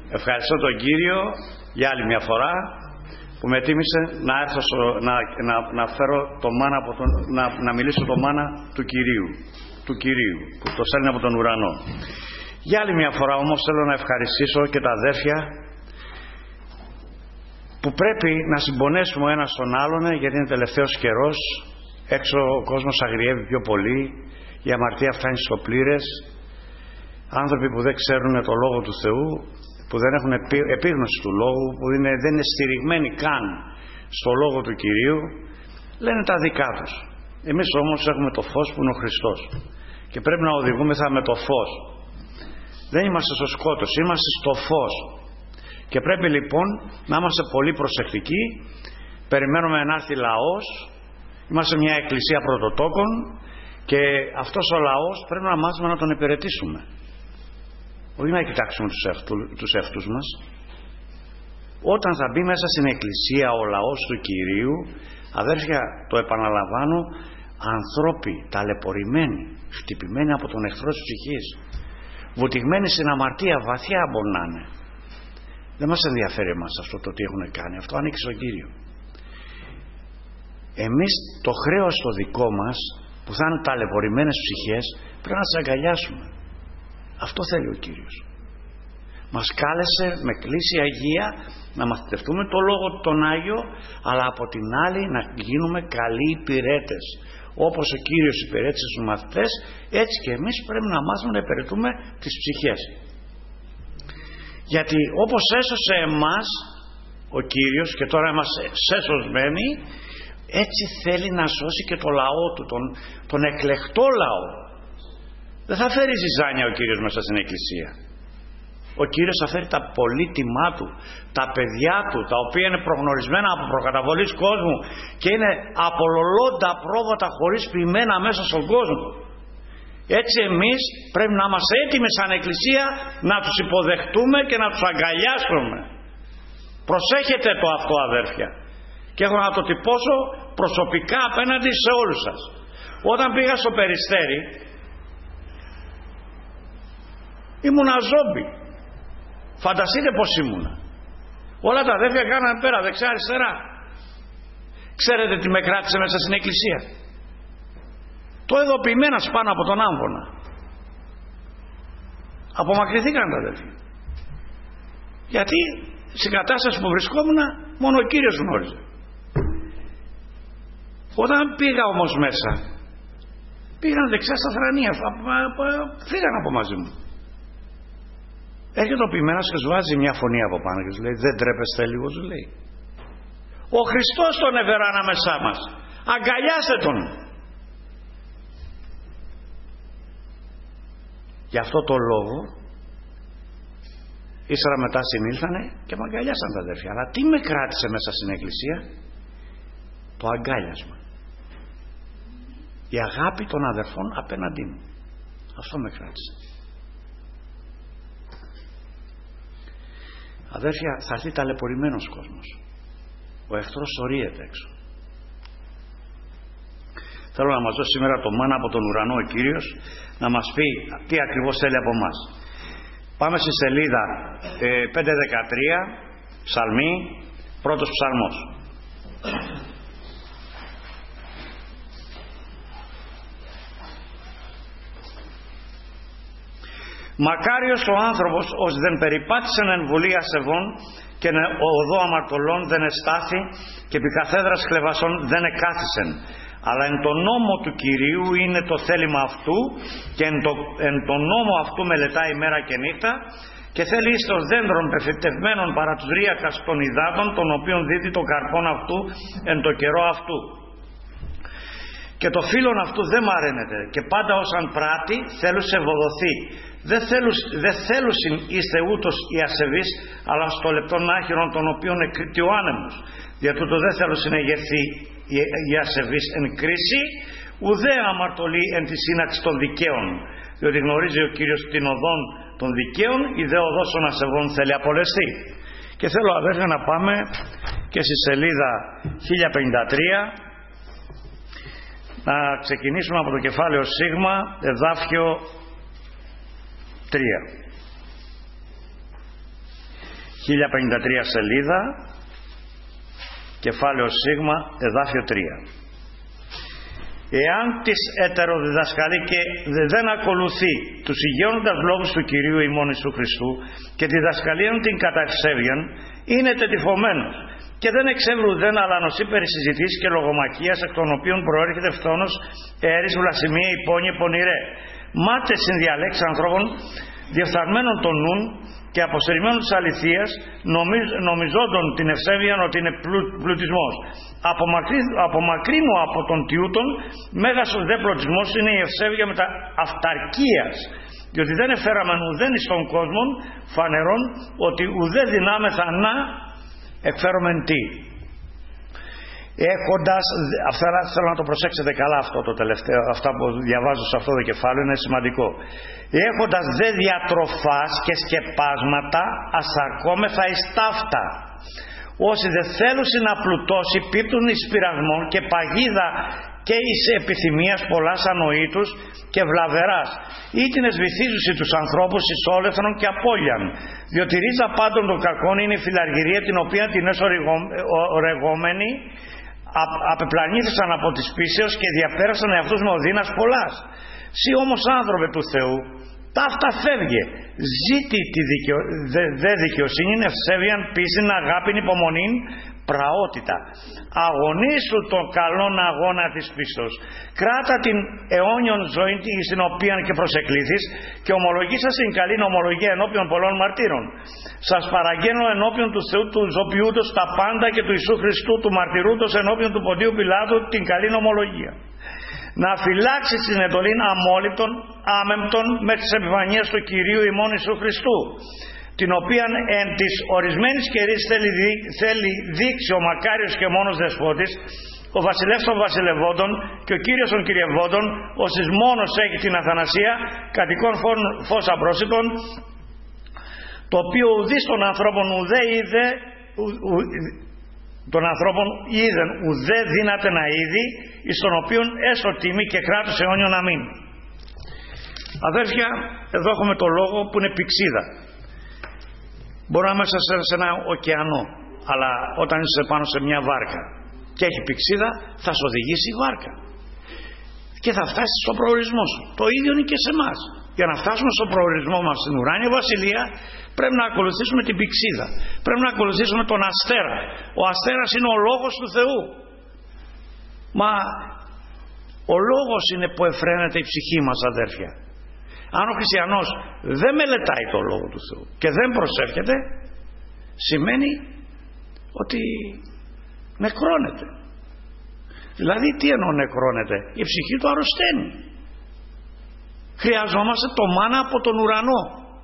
Ευχαριστώ τον Κύριο για άλλη μια φορά που με τίμησε να έρθω να φέρω το μάνα να μιλήσω το μάνα του Κυρίου που το στέλνει από τον ουρανό. Για άλλη μια φορά όμως θέλω να ευχαριστήσω και τα αδέρφια που πρέπει να συμπονέσουμε ο ένας τον άλλον, γιατί είναι τελευταίος καιρός, έξω ο κόσμος αγριεύει πιο πολύ, η αμαρτία φτάνει στο πλήρες, άνθρωποι που δεν ξέρουν το Λόγο του Θεού, που δεν έχουν επίγνωση του Λόγου, που δεν είναι στηριγμένοι καν στο Λόγο του Κυρίου, λένε τα δικά τους. Εμείς όμως έχουμε το φως που είναι ο Χριστός και πρέπει να οδηγούμεθα με το φως. Δεν είμαστε στο σκότος, είμαστε στο φως. Και πρέπει λοιπόν να είμαστε πολύ προσεκτικοί. Περιμένουμε να έρθει λαός. Είμαστε μια εκκλησία πρωτοτόκων και αυτός ο λαός πρέπει να μάθουμε να τον υπηρετήσουμε. Όχι να κοιτάξουμε τους εαυτούς μας. Όταν θα μπει μέσα στην εκκλησία ο λαός του Κυρίου, αδέρφια, το επαναλαμβάνω, ανθρώποι ταλαιπωρημένοι, χτυπημένοι από τον εχθρό της ψυχής, βουτυγμένοι στην αμαρτία, βαθιά μπορεί να είναι. Δεν μας ενδιαφέρει εμάς αυτό το τι έχουν κάνει. Αυτό ανήκει στον Κύριο. Εμείς το χρέος το δικό μας, που θα είναι ταλαιπωρημένες ψυχές, πρέπει να τις αγκαλιάσουμε. Αυτό θέλει ο Κύριος. Μας κάλεσε με κλίση Αγία να μαθητευτούμε το Λόγο τον Άγιο, αλλά από την άλλη να γίνουμε καλοί υπηρέτες. Όπως ο Κύριος υπηρέτησε τους μαθητές, έτσι και εμείς πρέπει να μάθουμε να υπηρετούμε τις ψυχές. Γιατί όπως έσωσε εμάς ο Κύριος και τώρα είμαστε σεσωσμένοι, έτσι θέλει να σώσει και το λαό του, τον εκλεκτό λαό. Δεν θα φέρει ζυζάνια ο Κύριος μέσα στην εκκλησία. Ο Κύριος θα φέρει τα πολύτιμά του, τα παιδιά του, τα οποία είναι προγνωρισμένα από προκαταβολής κόσμου και είναι απολωλώντα πρόβατα χωρίς ποιημένα μέσα στον κόσμο. Έτσι εμείς πρέπει να είμαστε έτοιμοι σαν εκκλησία να τους υποδεχτούμε και να τους αγκαλιάσουμε. Προσέχετε το αυτό, αδέρφια, και έχω να το τυπώσω προσωπικά απέναντι σε όλους σας. Όταν πήγα στο Περιστέρι ήμουνα ζόμπι. Φανταστείτε πως ήμουνα. Όλα τα αδέρφια κάνανε πέρα δεξιά αριστερά. Ξέρετε τι με κράτησε μέσα στην εκκλησία? Το εδοποιημένας πάνω από τον άμβονα. Απομακρυνθήκαν τα αδέρφια. Γιατί στην κατάσταση που βρισκόμουν μόνο ο Κύριος γνώριζε. Όταν πήγα όμως μέσα, πήγαν δεξιά στα θρανία, φύγαν από μαζί μου. Έρχεται ο ποιημένος και σου βάζει μια φωνή από πάνω και σου λέει, δεν τρέπεστε λίγο, σου λέει? Ο Χριστός τον έφερε ανάμεσά μας. Αγκαλιάστε τον. Γι' αυτό το λόγο ύστερα μετά συνήλθανε και με αγκαλιάσαν τα αδέρφια. Αλλά τι με κράτησε μέσα στην εκκλησία? Το αγκάλιασμα, η αγάπη των αδερφών απέναντί μου. Αυτό με κράτησε. Αδέρφια, θα έρθει ταλαιπωρημένος κόσμος. Ο εχθρός σωρίεται έξω. Θέλω να μας δώσει σήμερα το μάνα από τον ουρανό ο Κύριος, να μας πει τι ακριβώς θέλει από εμάς. Πάμε στη σελίδα 513, ψαλμή, πρώτος ψαλμός. Μακάριος ο άνθρωπος ως δεν περιπάτησεν εν βουλή ασεβών και εν οδό αμαρτωλών δεν εστάθη και επί καθέδρας χλεβασών δεν εκάθισεν, αλλά εν το νόμο του Κυρίου είναι το θέλημα αυτού και εν το νόμο αυτού μελετάει μέρα και νύχτα και θέλει εις των δέντρων πεφυτευμένων παρά τους ρίακας των υδάτων, των οποίων δίδει το καρπόν αυτού εν το καιρό αυτού. Και το φύλλον αυτού δεν μαραίνεται και πάντα όσαν πράττει θέλουν σε ευοδοθεί. Δεν θέλουσιν είστε ούτως οι ασεβείς, αλλά στο λεπτόν άχυρον των οποίων εκρήττει ο άνεμος. Δια τούτο δεν θέλουσιν εγερθεί οι ασεβείς εν κρίση, ουδέ αμαρτωλή εν τη σύναξη των δικαίων. Διότι γνωρίζει ο Κύριος την οδόν των δικαίων, η δε οδός των ασεβών θέλει απολεστεί. Και θέλω αδέρφια να πάμε και στη σελίδα 1053, να ξεκινήσουμε από το κεφάλαιο Σίγμα, εδάφιο 3. 1053 σελίδα, κεφάλαιο Σίγμα, εδάφιο 3. Εάν της ετεροδιδασκαλεί και δεν ακολουθεί τους υγιώνοντας λόγους του Κυρίου ημών Ιησού Χριστού και τη διδασκαλίαν την καταξέβιαν, είναι τετυφωμένος και δεν εξεύρου δεν αλλά νοσεί περί συζητήσεις και λογομακίας, εκ των οποίων προέρχεται φθόνος, αίρις, βλασιμία, υπόνοιε, πονηρέ. Μάτε συνδιαλέξεις ανθρώπων διεφθαρμένων των νουν και αποστερημένων της αληθείας, νομιζόντων την ευσέβεια ότι είναι πλουτισμός. Απομακρύνου από τον τιούτον, μέγας ο δε πλουτισμός είναι η ευσέβεια μετα αυταρκίας, διότι δεν εφέραμεν ουδέν εις τον κόσμο φανερών ότι ουδέ δυνάμεθα να εκφέρομεν τι. Έχοντας, αυτά θέλω να το προσέξετε καλά αυτό το τελευταίο, αυτά που διαβάζω σε αυτό το κεφάλαιο είναι σημαντικό. Έχοντας δε διατροφάς και σκεπάσματα ασαρκόμεθα εις ταύτα. Όσοι δε θέλουν να πλουτώσει πίπτουν εις πειρασμών και παγίδα και εις επιθυμίας πολλάς ανοήτους και βλαβεράς, ή την εσβηθίζουση τους ανθρώπους εις όλεθρον και απώλειαν. Διότι ρίζα πάντων των κακών είναι η φιλαργυρία, την οποία την εσωρεγόμενοι απεπλανήθησαν από τις πίσεως και διαπέρασαν εαυτούς με οδύνας πολλάς. Συ όμως άνθρωπε του Θεού, ταύτα φεύγε, ζήτη τη δε δικαιοσύνη, ευσέβειαν, πίστην, αγάπην, υπομονήν, πραότητα. Αγωνίσου τον καλόν αγώνα της πίστος. Κράτα την αιώνιον ζωή στην οποία και προσεκλήθης και ομολογήσας την καλήν ομολογία ενώπιον πολλών μαρτύρων. Σας παραγγέλνω ενώπιον του Θεού του ζωπιούτος τα πάντα και του Ιησού Χριστού του μαρτυρούτος ενώπιον του Ποντίου Πιλάτου την καλήν ομολογία. Να φυλάξει την εντολήν αμόλυπτον, άμεμπτον μέχρι της επιφανείας του Κυρίου ημών Ιησού Χριστού, την οποία εν της ορισμένης καιρής θέλει δείξει ο μακάριος και μόνος δεσπότης, ο βασιλεύς των βασιλευόντων και ο κύριος των κυριευόντων, όσης μόνος έχει την αθανασία, κατοικών φως απρόσιτων, το οποίο ουδείς των ανθρώπων ουδέ είδε, των ανθρώπων είδεν ουδέ δύναται να είδει, εις τον οποίον έσω τιμή και κράτος αιώνιον αμήν. Αδέρφια, εδώ έχουμε το λόγο που είναι πηξίδα. Μπορεί να μέσα σε ένα ωκεανό, αλλά όταν είσαι πάνω σε μια βάρκα και έχει πηξίδα, θα σε οδηγήσει η βάρκα και θα φτάσεις στο προορισμό σου. Το ίδιο είναι και σε εμάς. Για να φτάσουμε στο προορισμό μας στην ουράνια βασιλεία, πρέπει να ακολουθήσουμε την πηξίδα. Πρέπει να ακολουθήσουμε τον αστέρα. Ο αστέρας είναι ο λόγος του Θεού. Μα ο λόγος είναι που εφραίνεται η ψυχή μας, αδέρφια. Αν ο χριστιανός δεν μελετάει το λόγο του Θεού και δεν προσεύχεται, σημαίνει ότι νεκρώνεται. Δηλαδή τι εννοώ νεκρώνεται? Η ψυχή του αρρωσταίνει. Χρειαζόμαστε το μάνα από τον ουρανό.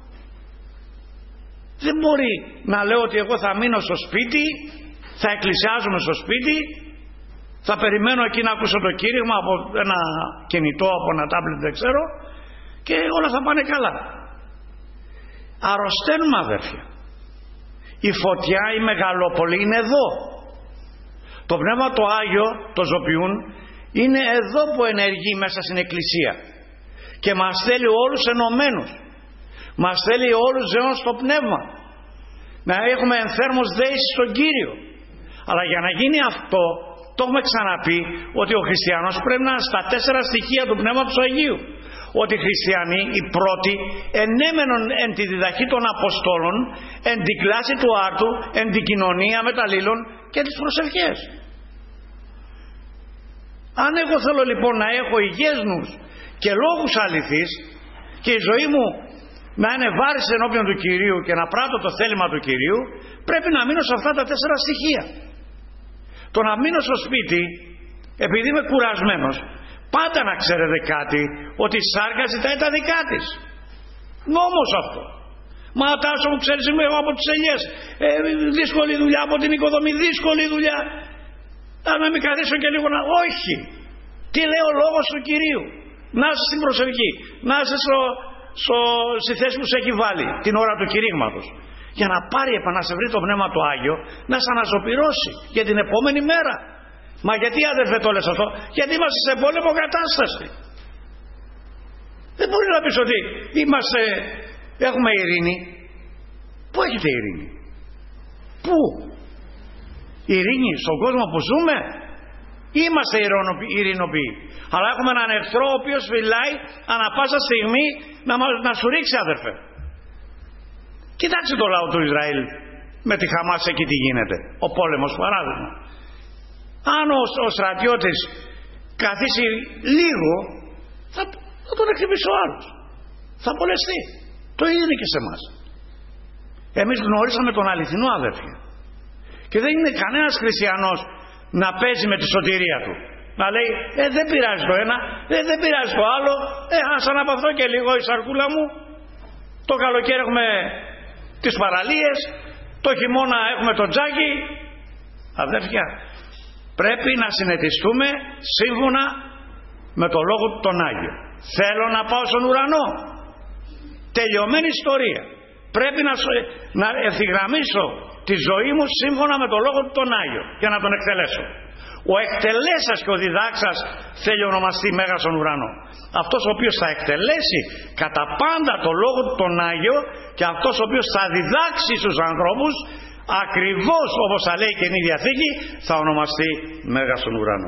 Δεν μπορεί να λέω ότι εγώ θα μείνω στο σπίτι, θα εκκλησιάζομαι στο σπίτι, θα περιμένω εκεί να ακούσω το κήρυγμα από ένα κινητό, από ένα τάμπλετ, δεν ξέρω, και όλα θα πάνε καλά. Αρρωσταίνουμε, αδέρφια. Η φωτιά, η μεγαλόπολη είναι εδώ. Το Πνεύμα το Άγιο, το ζωπιούν, είναι εδώ που ενεργεί μέσα στην Εκκλησία και μας θέλει όλους ενωμένους. Μας θέλει όλους ζεών στο Πνεύμα, να έχουμε ενθέρμος δέηση στον Κύριο. Αλλά για να γίνει αυτό, το έχουμε ξαναπεί, ότι ο χριστιανός πρέπει να είναι στα 4 στοιχεία του Πνεύματος του Αγίου. Ότι οι χριστιανοί, οι πρώτοι, ενέμενον εν τη διδαχή των Αποστόλων, εν την κλάση του άρτου, εν την κοινωνία μεταλλήλων και τις προσευχές. Αν εγώ θέλω λοιπόν να έχω υγιές νους και λόγους αληθείς και η ζωή μου να είναι βάρης ενώπιον του Κυρίου και να πράττω το θέλημα του Κυρίου, πρέπει να μείνω σε αυτά τα 4 στοιχεία. Το να μείνω στο σπίτι επειδή είμαι κουρασμένος, πάντα να ξέρετε κάτι, ότι η σάρκα ζητάει τα δικά της. Νόμος αυτό. Μα Τάσο μου, ξέρεις, είμαι εγώ από τις ελιές, δύσκολη δουλειά, από την οικοδομή, δύσκολη δουλειά. Αν να μην καθίσω και λίγο να... Όχι. Τι λέει ο λόγος του Κυρίου? Να είσαι στην προσευχή, να είσαι στη θέση που σε έχει βάλει την ώρα του κηρύγματος, για να πάρει επανασεβρεί το Πνεύμα του Άγιο, να σε αναζωπυρώσει για την επόμενη μέρα. Μα γιατί, αδερφέ, το λες αυτό? Γιατί είμαστε σε πόλεμο κατάσταση. Δεν μπορεί να πεις ότι έχουμε ειρήνη. Πού έχετε ειρήνη? Πού? Ειρήνη στον κόσμο που ζούμε? Είμαστε ειρηνοποιοί, αλλά έχουμε έναν εχθρό ο οποίος φυλάει ανά πάσα στιγμή να σου ρίξει, αδερφέ. Κοιτάξτε το λαό του Ισραήλ με τη Χαμάς εκεί τι γίνεται. Ο πόλεμος, παράδειγμα. Αν ο στρατιώτης καθίσει λίγο, θα τον εκτιμήσει ο άλλος. Θα απολεστεί. Το ίδιο είναι και σε εμάς. Εμείς γνωρίσαμε τον αληθινό, αδέρφια. Και δεν είναι κανένας χριστιανός να παίζει με τη σωτηρία του. Να λέει δεν πειράζει το ένα, δεν πειράζει το άλλο, ας αναπαυθώ και λίγο η σαρκούλα μου. Το καλοκαίρι έχουμε τις παραλίες, το χειμώνα έχουμε το τζάκι. Αδέρφια, πρέπει να συνετιστούμε σύμφωνα με το λόγο του τον Άγιο. Θέλω να πάω στον ουρανό. Τελειωμένη ιστορία. Πρέπει να ευθυγραμμίσω τη ζωή μου σύμφωνα με το λόγο του τον Άγιο για να τον εκτελέσω. Ο εκτελέσας και ο διδάξας θέλει ονομαστεί Μέγας στον ουρανό. Αυτός ο οποίος θα εκτελέσει κατά πάντα το λόγο του τον Άγιο και αυτός ο οποίος θα διδάξει στους ανθρώπους ακριβώς όπως θα λέει και η Καινή Διαθήκη, θα ονομαστεί Μέγας στον ουρανό.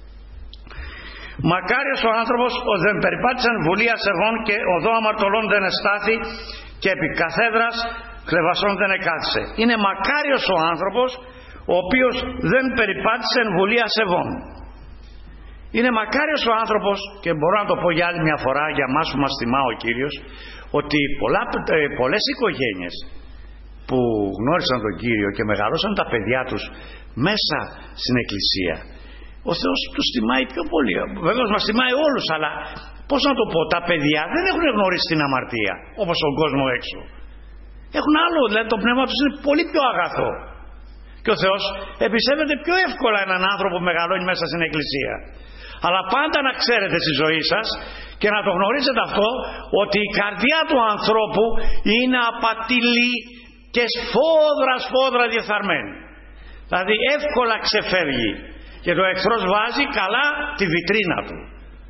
Μακάριος ο άνθρωπος ο δεν περιπάτησαν βουλή ασεβών και οδό αμαρτωλών δεν εστάθη και επί καθέδρας χλεβασών δεν εκάθισε. Είναι μακάριος ο άνθρωπος ο οποίος δεν περιπάτησε εν βουλή ασεβών. Είναι μακάριος ο άνθρωπος, και μπορώ να το πω για άλλη μια φορά για μας που μας τιμά ο Κύριος, ότι πολλές οικογένειες που γνώρισαν τον Κύριο και μεγαλώσαν τα παιδιά τους μέσα στην εκκλησία, ο Θεός τους τιμάει πιο πολύ. Βέβαια μας τιμάει όλους, αλλά πώς να το πω, τα παιδιά δεν έχουν γνωρίσει την αμαρτία όπως τον κόσμο έξω. Έχουν άλλο, δηλαδή το πνεύμα τους είναι πολύ πιο αγαθό. Και ο Θεός εμπιστεύεται πιο εύκολα έναν άνθρωπο που μεγαλώνει μέσα στην εκκλησία. Αλλά πάντα να ξέρετε στη ζωή σας και να το γνωρίζετε αυτό, ότι η καρδιά του ανθρώπου είναι απατηλή και σφόδρα διεφθαρμένη. Δηλαδή εύκολα ξεφεύγει και το εχθρός βάζει καλά τη βιτρίνα του.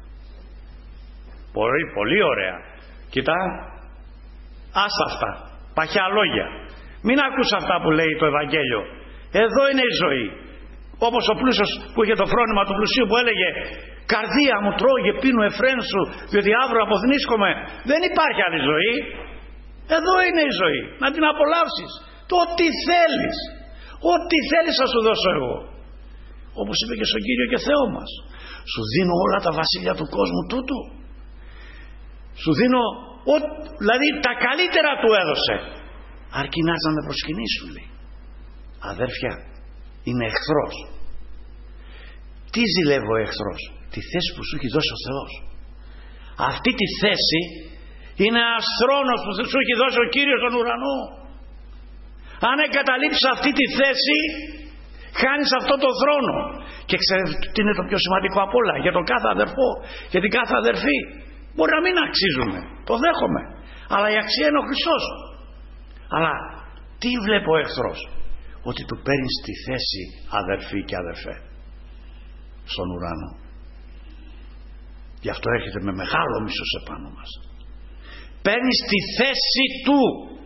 Πολύ, πολύ ωραία. Κοίτα, άστα αυτά, παχιά λόγια. Μην ακούς αυτά που λέει το Ευαγγέλιο. Εδώ είναι η ζωή. Όπως ο πλούσιος που είχε το φρόνημα του πλουσίου που έλεγε «Καρδία μου τρώγε πίνου εφραίνσου, διότι αύριο αποθνίσκομαι». Δεν υπάρχει άλλη ζωή. Εδώ είναι η ζωή. Να την απολαύσεις. Το ό,τι θέλεις. Ό,τι θέλεις θα σου δώσω εγώ. Όπως είπε και στον Κύριο και Θεό μας. Σου δίνω όλα τα βασίλεια του κόσμου τούτου. Σου δίνω, δηλαδή τα καλύτερα του έδωσε. Αρκεί να με προσκυνήσει, σου λέει. Αδέρφια, είναι εχθρός. Τι ζηλεύει ο εχθρός? Τη θέση που σου έχει δώσει ο Θεός. Αυτή τη θέση είναι ένας θρόνος που σου έχει δώσει ο Κύριος στον ουρανό. Αν εγκαταλείψεις αυτή τη θέση, χάνεις αυτό το θρόνο. Και ξέρετε τι είναι το πιο σημαντικό απ' όλα? Για τον κάθε αδερφό, για την κάθε αδερφή. Μπορεί να μην αξίζουμε, το δέχομαι, αλλά η αξία είναι ο Χριστός. Αλλά τι βλέπει ο εχθρός? Ότι του παίρνεις τη θέση, αδερφή και αδερφέ, στον ουρανό. Γι' αυτό έρχεται με μεγάλο μίσος επάνω μας. Παίρνεις τη θέση του.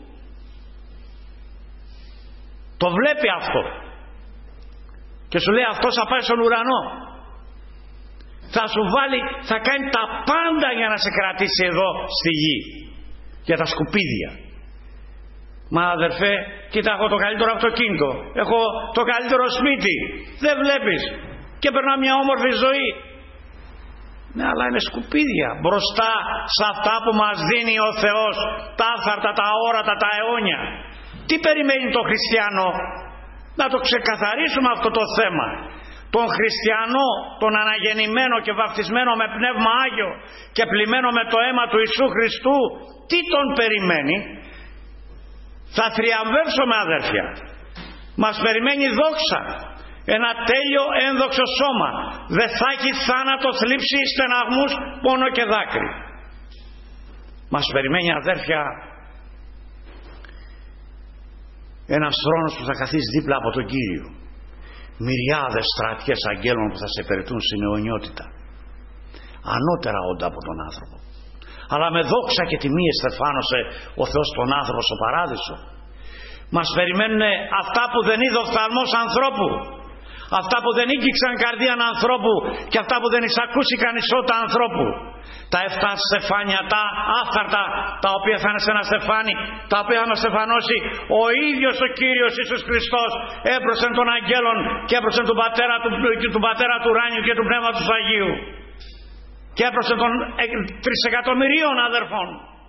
Το βλέπει αυτό και σου λέει αυτός θα πάει στον ουρανό. Θα σου βάλει, θα κάνει τα πάντα για να σε κρατήσει εδώ στη γη, για τα σκουπίδια. Μα αδερφέ, κοίτα, έχω το καλύτερο αυτοκίνητο, έχω το καλύτερο σπίτι, δεν βλέπεις, και περνά μια όμορφη ζωή. Ναι, αλλά είναι σκουπίδια μπροστά σε αυτά που μας δίνει ο Θεός, τα άφθαρτα, τα αόρατα, τα αιώνια. Τι περιμένει το χριστιανό? Να το ξεκαθαρίσουμε αυτό το θέμα. Τον χριστιανό, τον αναγεννημένο και βαφτισμένο με πνεύμα Άγιο και πλημμένο με το αίμα του Ιησού Χριστού, τι τον περιμένει? Θα θριαμβεύσουμε, αδέρφια. Μας περιμένει δόξα. Ένα τέλειο ένδοξο σώμα. Δεν θα έχει θάνατο, θλίψη, στεναγμούς, πόνο και δάκρυ. Μας περιμένει, αδέρφια, ένας θρόνος που θα καθίσει δίπλα από τον Κύριο. Μυριάδες στρατιές αγγέλων που θα σε υπηρετούν στην αιωνιότητα. Ανώτερα όντα από τον άνθρωπο. Αλλά με δόξα και τιμή εστεφάνωσε ο Θεός τον άνθρωπο στο παράδεισο. Μας περιμένουν αυτά που δεν είδε οφθαλμός ανθρώπου, αυτά που δεν ήγγιξαν καρδίαν ανθρώπου και αυτά που δεν εισακούσει κανείς ότα ανθρώπου. Τα 7 στεφάνια, τα άφθαρτα, τα οποία θα είναι σε ένα στεφάνι, τα οποία θα μας στεφανώσει ο ίδιος ο Κύριος Ιησούς Χριστός έμπροσθεν των αγγέλων και έμπροσθεν του Πατέρα του ουράνιου και του Πνεύματος του Αγίου και έμπροσθεν των 3 εκατομμυρίων αδερφών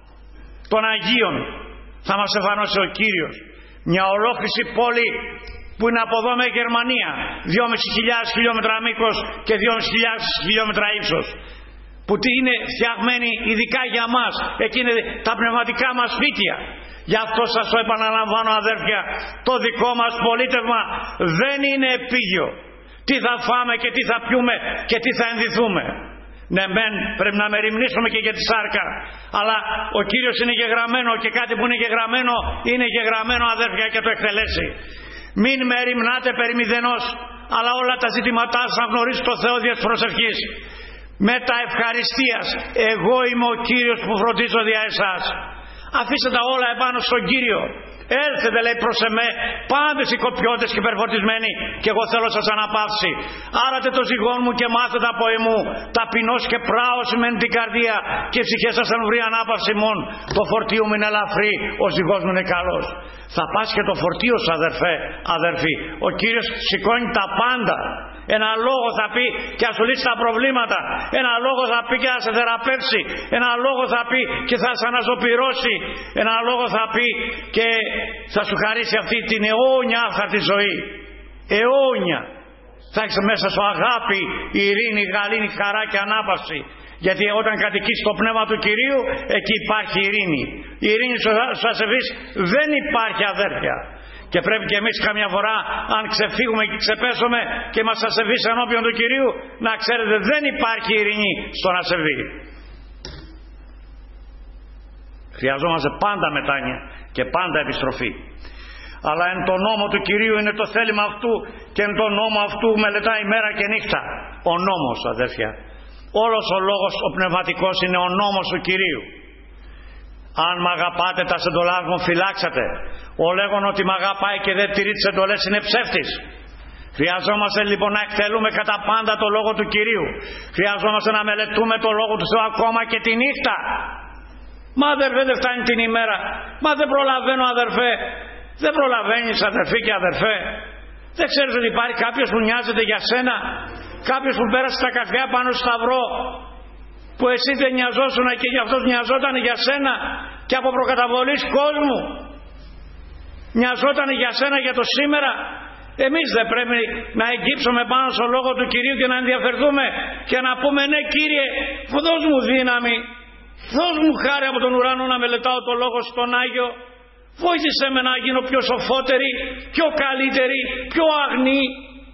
των Αγίων. Θα μας στεφανώσει ο Κύριος. Μια ολόκληρη πόλη που είναι από εδώ με Γερμανία, 2.500 χιλιόμετρα μήκος και 2.500 χιλιόμετρα ύψος, που είναι φτιαγμένη ειδικά για μας, εκεί είναι τα πνευματικά μας σπίτια. Γι' αυτό σας το επαναλαμβάνω αδέρφια, το δικό μας πολίτευμα δεν είναι επίγειο. Τι θα φάμε και τι θα πιούμε και τι θα ενδυθούμε. Ναι μεν πρέπει να μεριμνήσουμε και για τη σάρκα, αλλά ο Κύριος είναι γεγραμμένο και κάτι που είναι γεγραμμένο είναι γεγραμμένο αδέρφια και το εκτελέσει. Μην μεριμνάτε περί μηδενός, αλλά όλα τα ζητήματά σας να γνωρίζει το Θεό δια της προσευχής. Με τα ευχαριστίας, εγώ είμαι ο Κύριος που φροντίζω δια εσάς. Αφήστε τα όλα επάνω στον Κύριο. Έλθετε λέει προς εμέ πάντες οι κοπιώτες και υπερφορτισμένοι και εγώ θέλω σας αναπαύσει. Άρατε το ζυγόν μου και μάθετε από εμού. Ταπεινός και πράος σημαίνει την καρδία και οι ψυχές σας θα βρει ανάπαυση μόν. Το φορτίο μου είναι ελαφρύ, ο ζυγός μου είναι καλός. Θα πας και το φορτίο σου αδερφοί. Ο Κύριος σηκώνει τα πάντα. Ένα λόγο θα πει και θα σου λύσει τα προβλήματα. Ένα λόγο θα πει και θα σε θεραπεύσει. Ένα λόγο θα πει και θα σε αναζωπυρώσει. Ένα λόγο θα πει και θα σου χαρίσει αυτή την αιώνια άφθαρτη ζωή. Αιώνια. Θα έχεις μέσα σου αγάπη, ειρήνη, γαλήνη, χαρά και ανάπαυση. Γιατί όταν κατοικείς το πνεύμα του Κυρίου, εκεί υπάρχει ειρήνη. Η ειρήνη στους ασεβείς δεν υπάρχει αδέρφια. Και πρέπει και εμείς καμιά φορά, αν ξεφύγουμε και ξεπέσουμε και μας ασεβείς ενώπιον του Κυρίου, να ξέρετε δεν υπάρχει ειρήνη στον ασεβή. Χρειαζόμαστε πάντα μετάνοια και πάντα επιστροφή. Αλλά εν τον νόμο του Κυρίου είναι το θέλημα αυτού και εν τον νόμο αυτού μελετάει μέρα και νύχτα. Ο νόμος αδέρφια. Όλος ο λόγος ο πνευματικός είναι ο νόμος του Κυρίου. Αν μ' αγαπάτε τα εντολάς μου φυλάξατε. Ο λέγον ότι μ' αγαπάει και δεν τηρεί τις εντολές είναι ψεύτης. Χρειαζόμαστε λοιπόν να εκτελούμε κατά πάντα το λόγο του Κυρίου. Χρειαζόμαστε να μελετούμε το λόγο του Θεού ακόμα και τη νύχτα. Μα αδερφέ δεν φτάνει την ημέρα. Μα δεν προλαβαίνω αδερφέ. Δεν προλαβαίνεις αδερφή και αδερφέ. Δεν ξέρεις ότι υπάρχει κάποιος που νοιάζεται για σένα. Κάποιος που πέρασε τα καρδιά πάνω στο σταυρό. Που εσύ δεν νοιαζόσουν και γι' αυτός νοιαζόταν για σένα. Και από προκαταβολής κόσμου. Νοιαζόταν για σένα για το σήμερα. Εμείς δεν πρέπει να εγκύψουμε πάνω στο λόγο του Κυρίου και να ενδιαφερθούμε και να πούμε ναι Κύριε δώσ' μου δύναμη. Δώσ' μου χάρη από τον ουρανό να μελετάω το λόγο στον Άγιο. Βοήθησέ με να γίνω πιο σοφότερη, πιο καλύτερη, πιο αγνή.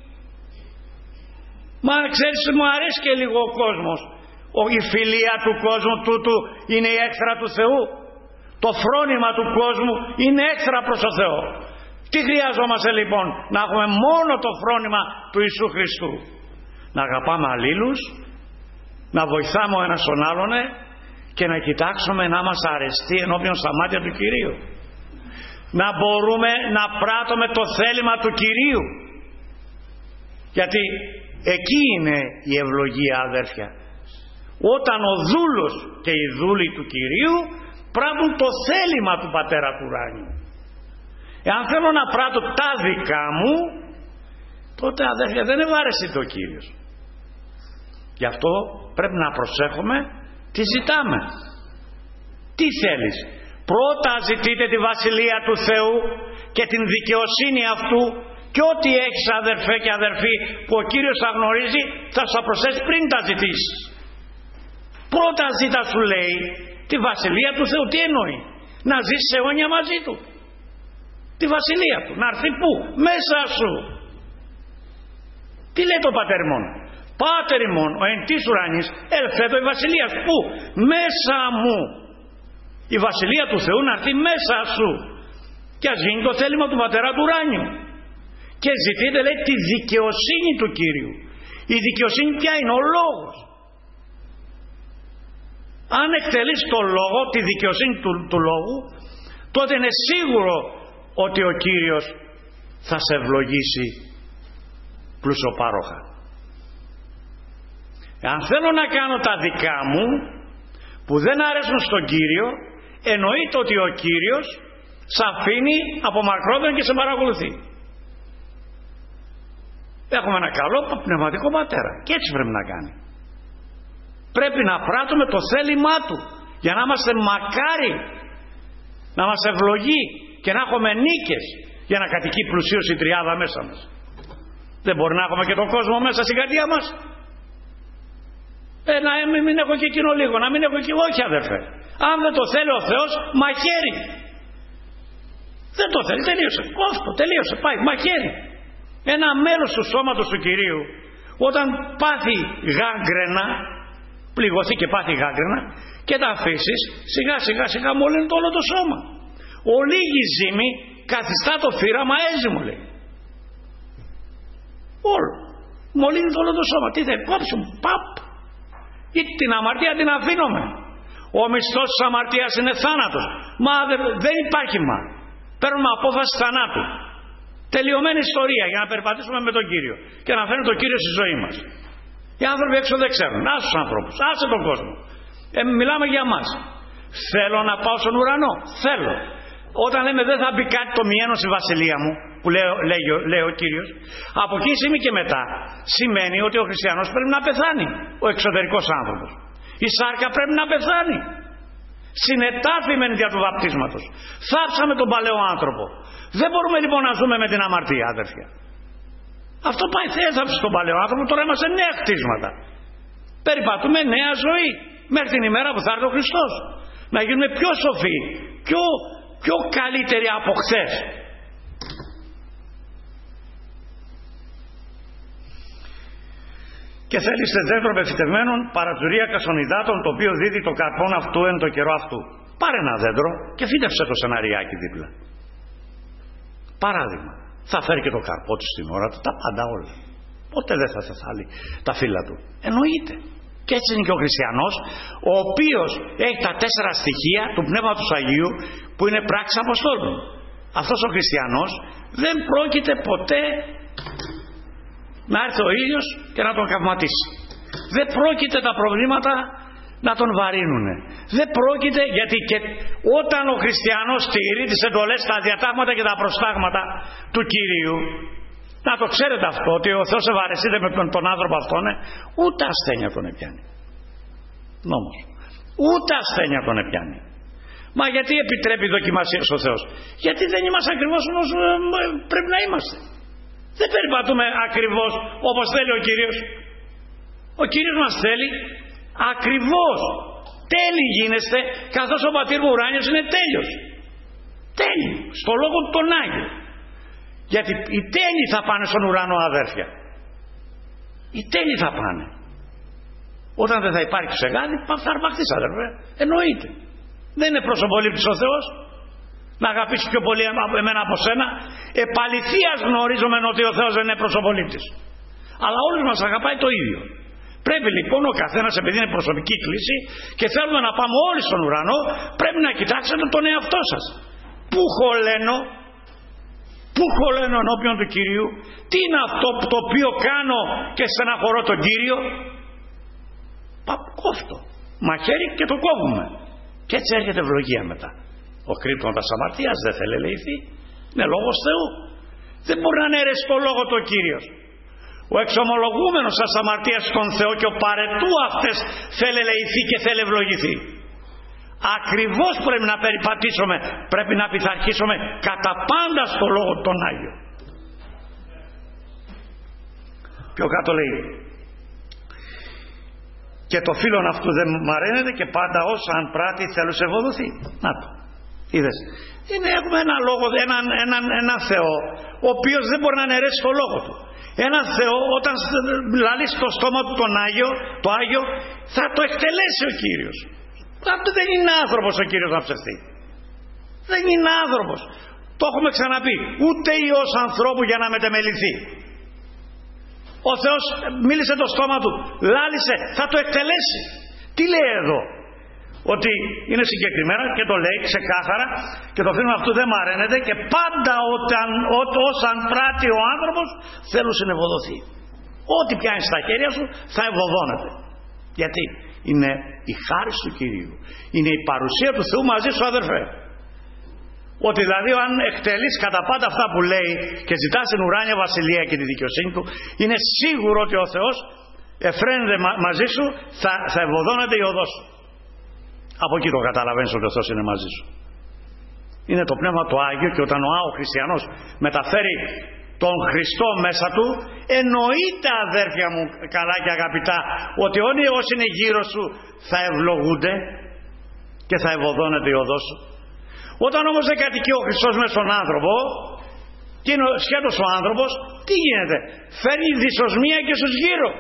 Μα ξέρεις μου αρέσει και λίγο ο κόσμος. Η φιλία του κόσμου τούτου είναι η έχθρα του Θεού. Το φρόνημα του κόσμου είναι έχθρα προς τον Θεό. Τι χρειαζόμαστε λοιπόν? Να έχουμε μόνο το φρόνημα του Ιησού Χριστού. Να αγαπάμε αλλήλους, να βοηθάμε ο ένας τον άλλον και να κοιτάξουμε να είμαστε αρεστοί ενώπιον στα μάτια του Κυρίου. Να μπορούμε να πράττουμε το θέλημα του Κυρίου. Γιατί εκεί είναι η ευλογία αδέρφια. Όταν ο δούλος και οι δούλοι του Κυρίου πράττουν το θέλημα του Πατέρα του ουράνιου. Εάν θέλω να πράττω τα δικά μου, τότε αδέρφια δεν ευαρεστεί το Κύριος. Γι' αυτό πρέπει να προσέχουμε τι ζητάμε. Τι θέλεις? Πρώτα ζητείτε τη βασιλεία του Θεού και την δικαιοσύνη αυτού και ό,τι έχεις αδερφέ και αδερφή που ο Κύριος θα γνωρίζει θα σου προσθέσει πριν τα ζητήσεις. Πρώτα ζήτα σου λέει τη βασιλεία του Θεού. Τι εννοεί? Να ζήσεις αιώνια μαζί του. Τη βασιλεία του. Να έρθει πού? Μέσα σου. Τι λέει το Πατέρ ημών? Πάτερ ημών ο εν της ουρανής ελθέτω η βασιλεία σου. Πού? Μέσα μου. Η βασιλεία του Θεού να έρθει μέσα σου. Και ας γίνει το θέλημα του Πατέρα του ουράνιου. Και ζητείτε λέει τη δικαιοσύνη του Κύριου. Η δικαιοσύνη ποια είναι? Ο λόγος. Αν εκτελείς το λόγο, τη δικαιοσύνη του λόγου, τότε είναι σίγουρο ότι ο Κύριος θα σε ευλογήσει πλουσιοπάροχα. Αν θέλω να κάνω τα δικά μου που δεν αρέσουν στον Κύριο, εννοείται ότι ο Κύριος σε αφήνει απομακρόντων και σε παρακολουθεί. Έχουμε ένα καλό πνευματικό πατέρα και έτσι πρέπει να κάνει. Πρέπει να πράττουμε το θέλημά του για να είμαστε μακάρι, να μας ευλογεί και να έχουμε νίκες για να κατοικεί πλουσίως η τριάδα μέσα μας. Δεν μπορεί να έχουμε και τον κόσμο μέσα στην καρδιά μας? Να μην έχω και εκείνο λίγο, να μην έχω και εγώ. Όχι αδερφέ, αν δεν το θέλει ο Θεός, μαχαίρι. Δεν το θέλει, τελείωσε, κόφτω, τελείωσε, πάει, μαχαίρι. Ένα μέρος του σώματος του Κυρίου όταν πάθει γάγκρενα, πληγωθεί και πάθει γάγκρενα και τα αφήσεις, σιγά σιγά μολύνει το όλο το σώμα. Ολίγη ζύμη καθιστά το φύραμα έζυμο, λέει. Όλο μολύνει το όλο το σώμα. Τι θέλει, κόψουμε, παπ. Ή την αμαρτία την αφήνουμε. Ο μισθός της αμαρτίας είναι θάνατος. Μα δεν υπάρχει μα. Παίρνουμε απόφαση θανάτου. Τελειωμένη ιστορία για να περπατήσουμε με τον Κύριο και να φέρνει τον Κύριο στη ζωή μας. Οι άνθρωποι έξω δεν ξέρουν. Άσε τους ανθρώπους, άσε τον κόσμο. Μιλάμε για μας. Θέλω να πάω στον ουρανό. Θέλω. Όταν λέμε δεν θα μπει κάτι το μιένο στη βασιλεία μου, που λέει ο Κύριος, από εκεί στιγμή και μετά σημαίνει ότι ο χριστιανός πρέπει να πεθάνει. Ο εξωτερικός άνθρωπος. Η σάρκα πρέπει να πεθάνει. Συνετάφημεν δια του βαπτίσματος. Θάψαμε τον παλαιό άνθρωπο. Δεν μπορούμε λοιπόν να ζούμε με την αμαρτία, αδέρφια. Αυτό πάει, έθαψε τον παλαιό άνθρωπο, τώρα είμαστε νέα κτίσματα. Περιπατούμε νέα ζωή μέχρι την ημέρα που θα έρθει ο Χριστός. Να γίνουμε πιο σοφοί, πιο καλύτεροι από χθες. Και θέλησε δέντρο πεφυτευμένων παρατουρίακα των υδάτων, το οποίο δίδει το καρπόν αυτού εν το καιρό αυτού. Πάρε ένα δέντρο και φύτεψε το σε ένα ριάκι δίπλα. Παράδειγμα, θα φέρει και το καρπό του στην ώρα του, τα πάντα όλα. Ποτέ δεν θα θεθάλει τα φύλλα του. Εννοείται. Και έτσι είναι και ο χριστιανός, ο οποίος έχει τα 4 στοιχεία του Πνεύματος Αγίου που είναι πράξη Αποστόλων. Αυτός ο χριστιανός δεν πρόκειται ποτέ να έρθει ο ήλιος και να τον καυματίσει. Δεν πρόκειται τα προβλήματα να τον βαρύνουν. Δεν πρόκειται, γιατί και όταν ο χριστιανός τηρεί τις εντολές, τα διατάγματα και τα προστάγματα του Κυρίου, να το ξέρετε αυτό, ότι ο Θεός ευαρεστείται με τον άνθρωπο αυτόν, ούτε ασθένεια τον επιάνει. Νόμος. Ούτε ασθένεια τον επιάνει. Μα γιατί επιτρέπει δοκιμασίες ο Θεός? Γιατί δεν είμαστε ακριβώς όπως πρέπει να είμαστε. Δεν περιπατούμε ακριβώς όπως θέλει ο Κύριος. Ο Κύριος μας θέλει ακριβώς. Τέλειοι γίνεστε, καθώς ο Πατήρ μου ουράνιος είναι τέλειος. Τέλειοι. Στο λόγο του τον Άγιο. Γιατί οι τέλειοι θα πάνε στον ουρανό, αδέρφια. Οι τέλειοι θα πάνε. Όταν δεν θα υπάρχει ψεγάδι, θα αρπαχτείς, αδέρφια. Εννοείται. Δεν είναι προσωπολήπτης ο Θεός. Να αγαπήσει πιο πολύ εμένα από σένα. Επαληθείας γνωρίζουμε ότι ο Θεός δεν είναι προσωπολήπτης. Αλλά όλους μας αγαπάει το ίδιο. Πρέπει λοιπόν ο καθένας, επειδή είναι προσωπική κλίση και θέλουμε να πάμε όλοι στον ουρανό, πρέπει να κοιτάξετε τον εαυτό σας. Πού χωλένω ενώπιον του Κυρίου? Τι είναι αυτό το οποίο κάνω και στεναχωρώ τον Κύριο? Κόφτω. Μαχαίρι και το κόβουμε. Και έτσι έρχεται ευλογία μετά. Ο κρύπτοντας αμαρτίας δεν θέλει ελεηθεί. Είναι λόγος Θεού. Δεν μπορεί να είναι αιρεστό λόγο το Κύριος. Ο εξομολογούμενος σας αμαρτίας στον Θεό και ο παρετού αυτές θέλει ελεηθεί και θέλει ευλογηθεί. Ακριβώς πρέπει να περιπατήσουμε, πρέπει να πειθαρχήσουμε κατά πάντα στο λόγο των Άγιο. Πιο κάτω λέει, και το φίλον αυτού δεν μαραίνεται και πάντα όσα αν πράττει θέλω σε ευοδοθεί. Να το, είδες. Έχουμε ένα λόγο, ένα Θεό ο οποίος δεν μπορεί να αναιρέσει το λόγο του. Ένα Θεό όταν λαλεί στο στόμα του το Άγιο θα το εκτελέσει ο Κύριος. Αυτό δεν είναι άνθρωπος ο Κύριος να ψευθεί. Δεν είναι άνθρωπος. Το έχουμε ξαναπεί. Ούτε Υιός ανθρώπου για να μετεμεληθεί. Ο Θεός μίλησε το στόμα του, λάλησε, θα το εκτελέσει. Τι λέει εδώ? ότι είναι συγκεκριμένα και το λέει ξεκάθαρα και το φίλο αυτού δεν μαραίνεται και πάντα όταν πράττει ο άνθρωπος θέλουν να ευωδοθεί. Ό,τι πιάνει στα χέρια σου θα ευωδώνεται. Γιατί είναι η χάρη του Κυρίου, είναι η παρουσία του Θεού μαζί σου, αδερφέ. Ότι δηλαδή αν εκτελείς κατά πάντα αυτά που λέει και ζητάς την ουράνια βασιλεία και τη δικαιοσύνη του, είναι σίγουρο ότι ο Θεός εφραίνεται μαζί σου, θα ευωδώνεται η οδός σου. Από εκεί το καταλαβαίνεις ότι ο Θεός είναι μαζί σου. Είναι το Πνεύμα το Άγιο, και όταν ο χριστιανός μεταφέρει τον Χριστό μέσα του, εννοείται, αδέρφια μου καλά και αγαπητά, ότι όλοι όσοι είναι γύρω σου θα ευλογούνται και θα ευωδώνεται η οδός σου. Όταν όμως δεν κατοικεί ο Χριστός μέσα στον άνθρωπο και είναι σχέτως ο άνθρωπος, τι γίνεται? Φέρνει δυσοσμία και στους γύρω.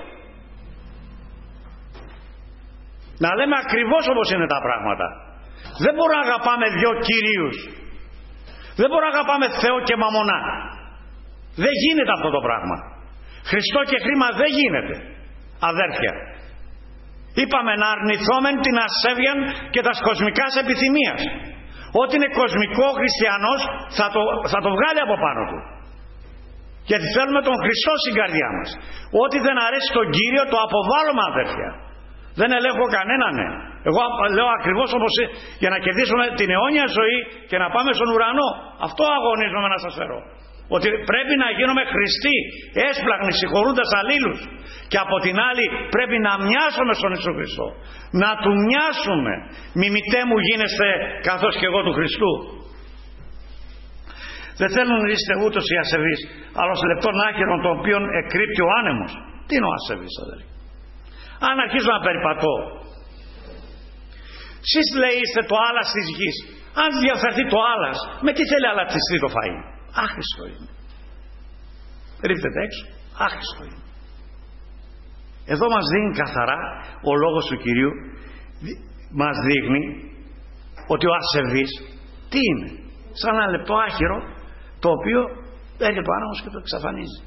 Να λέμε ακριβώς όπως είναι τα πράγματα. Δεν μπορούμε να αγαπάμε δυο κυρίους. Δεν μπορούμε να αγαπάμε Θεό και μαμονά. Δεν γίνεται αυτό το πράγμα. Χριστό και χρήμα δεν γίνεται, αδέρφια. Είπαμε να αρνηθούμε την ασέβεια και τα κοσμικά επιθυμίας. Ό,τι είναι κοσμικό, ο χριστιανός θα το βγάλει από πάνω του. Γιατί θέλουμε τον Χριστό στην καρδιά μας. Ό,τι δεν αρέσει τον Κύριο το αποβάλλουμε, αδέρφια. Δεν ελέγχω κανέναν, ναι. Εγώ λέω ακριβώς όπως για να κερδίσουμε την αιώνια ζωή και να πάμε στον ουρανό. Αυτό αγωνίζομαι να σας φέρω. Ότι πρέπει να γίνουμε Χριστοί, έσπλαγνοι, συγχωρούντας αλλήλους. Και από την άλλη πρέπει να μοιάσουμε στον Ιησού Χριστό. Να Του μοιάσουμε. Μιμητέ μου γίνεστε καθώς και εγώ του Χριστού. Δεν θέλουν να είστε ούτως οι ασεβείς, αλλά ως λεπτών άχυρων το οποίον εκρύπτει ο άνεμος. Τι είναι ο ασεβής, αδελφοί? Αν αρχίζω να περιπατώ, εσείς λέει είστε το άλας της γης. Αν διαφερθεί το άλας, με τι θέλει αλατιστεί το φαΐ? Άχρηστο είναι. Ρίχτεται έξω. Άχρηστο είναι. Εδώ μας δίνει καθαρά ο λόγος του Κυρίου, μας δείχνει ότι ο ασεβής τι είναι? Σαν ένα λεπτό άχυρο το οποίο έρχεται ο άνεμος και το εξαφανίζει.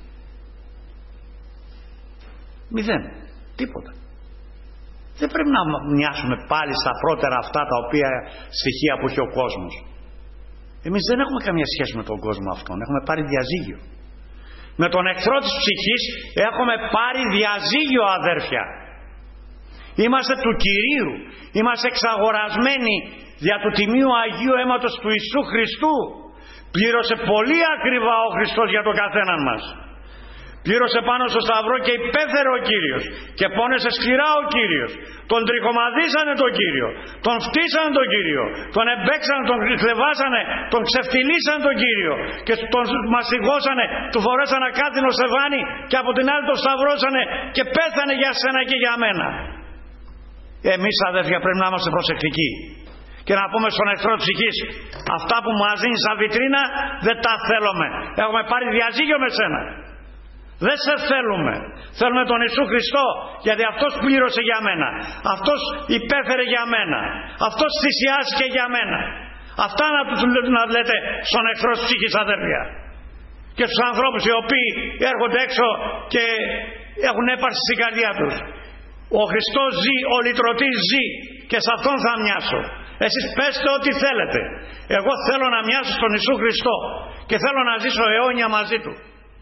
Μηδέν. Τίποτα. Δεν πρέπει να μοιάσουμε πάλι στα πρώτερα αυτά τα οποία στοιχεία που έχει ο κόσμος. Εμείς δεν έχουμε καμία σχέση με τον κόσμο αυτόν. Έχουμε πάρει διαζύγιο. Με τον εχθρό της ψυχής έχουμε πάρει διαζύγιο, αδέρφια. Είμαστε του Κυρίου. Είμαστε εξαγορασμένοι δια του τιμίου Αγίου αίματος του Ιησού Χριστού. Πλήρωσε πολύ ακριβά ο Χριστός για τον καθέναν μας. Πλήρωσε πάνω στο σταυρό και υπέφερε ο Κύριος και πόνεσε σκληρά ο Κύριος. Τον τριχομαδίσανε τον Κύριο, τον φτύσανε τον Κύριο, τον εμπέξανε, τον κλεβάσανε, τον ξεφτυλίσανε τον Κύριο και τον μαστιγώσανε, του φορέσανε κάτινο στεφάνι και από την άλλη τον σταυρώσανε και πέθανε για σένα και για μένα. Εμείς, αδέρφια, πρέπει να είμαστε προσεκτικοί και να πούμε στον εχθρό της ψυχής, αυτά που μας δίνει σαν βιτρίνα δεν τα θέλουμε. Έχουμε πάρει διαζύγιο με σένα. Δεν σε θέλουμε. Θέλουμε τον Ιησού Χριστό, γιατί Αυτός πλήρωσε για μένα. Αυτός υπέφερε για μένα. Αυτός θυσιάστηκε για μένα. Αυτά να λέτε στον εχθρό της ψυχής, αδέρφια. Και στους ανθρώπους οι οποίοι έρχονται έξω και έχουν έπαρση στην καρδιά τους. Ο Χριστός ζει, ο λυτρωτής ζει και σε Αυτόν θα μοιάσω. Εσείς πέστε ό,τι θέλετε. Εγώ θέλω να μοιάσω στον Ιησού Χριστό και θέλω να ζήσω αιώνια μαζί Του.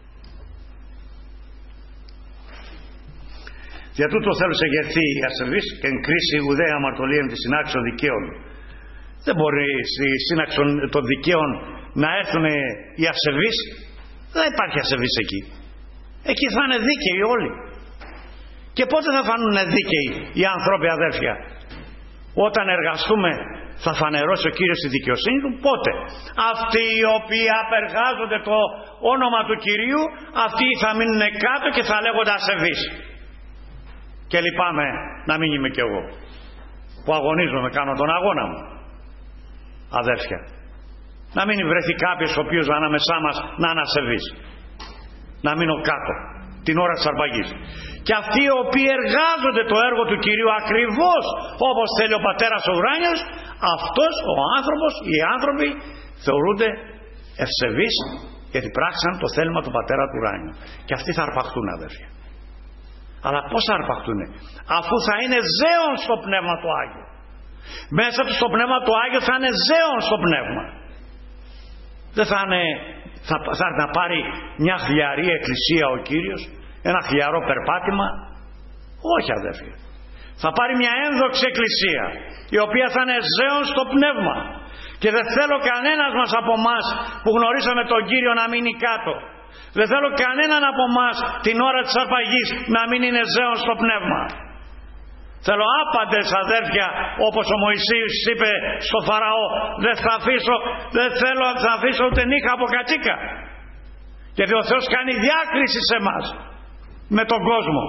Για τούτο θέλω σε γερθεί η ασεβής και εν κρίση ουδέα αμαρτωλία τη συνάξη των δικαίων. Δεν μπορεί στη σύναξη των δικαίων να έρθουν οι ασεβείς. Δεν υπάρχει ασεβής εκεί. Εκεί θα είναι δίκαιοι όλοι. Και πότε θα φανούν δίκαιοι οι άνθρωποι, αδέρφια? Όταν εργαστούμε θα φανερώσει ο Κύριος τη δικαιοσύνη Του. Πότε? Αυτοί οι οποίοι απεργάζονται το όνομα του Κυρίου, αυτοί θα μείνουν κάτω και θα λέγονται ασεβείς. Και λυπάμαι να μην είμαι κι εγώ που αγωνίζομαι, κάνω τον αγώνα μου, αδέρφια. Να μην βρεθεί κάποιος ο οποίος ανάμεσά μας να είναι ασεβής. Να μείνω κάτω την ώρα της αρπαγής. Και αυτοί οι οποίοι εργάζονται το έργο του Κυρίου ακριβώς όπως θέλει ο Πατέρας ο Ουράνιος, αυτός ο άνθρωπος, οι άνθρωποι θεωρούνται ευσεβείς γιατί πράξαν το θέλημα του Πατέρα του Ουράνιου. Και αυτοί θα αρπαχτούν, αδέρφια. Αλλά πώς θα αρπαχτούνε? Αφού θα είναι ζέον στο Πνεύμα το Άγιο. Μέσα του στο Πνεύμα το Άγιο θα είναι ζέον στο Πνεύμα. Δεν θα είναι, θα να πάρει μια χλιαρή εκκλησία ο Κύριος, ένα χλιαρό περπάτημα. Όχι, αδέρφια. Θα πάρει μια ένδοξη εκκλησία, η οποία θα είναι ζέον στο Πνεύμα. Και δεν θέλω κανένας μας από εμάς που γνωρίσαμε τον Κύριο να μείνει κάτω. Δεν θέλω κανέναν από εμάς την ώρα της αρπαγής να μην είναι ζέον στο Πνεύμα. Θέλω άπαντες, αδέρφια, όπως ο Μωυσής είπε στο Φαραώ, δεν θέλω να θα αφήσω ούτε νύχα από κατσίκα. Γιατί ο Θεός κάνει διάκριση σε εμάς με τον κόσμο.